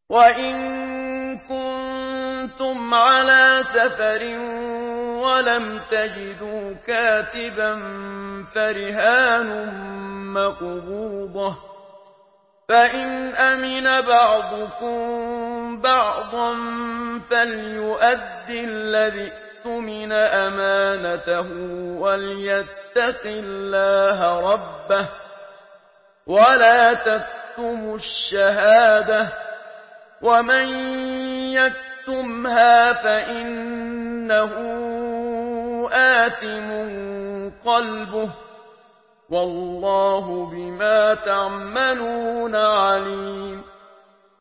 وَإِن كُنتُمْ عَلَىٰ سَفَرٍ وَلَمْ تَجِدُوا كَاتِبًا فَرِهَانٌ مَّقْبُوضَةٌ ۖ فَإِنْ أَمِنَ بَعْضُكُم بَعْضًا فَلْيُؤَدِّ الَّذِي اؤْتُمِنَ أَمَانَتَهُ وَلْيَتَّقِ اللَّهَ رَبَّهُ وَلَا تَكْتُمُوا الشَّهَادَةَ ۚ وَمَن يَكْتُمْهَا فَإِنَّهُ آثِمٌ قَلْبُهُ ۗ وَاللَّهُ بِمَا تَعْمَلُونَ عَلِيمٌ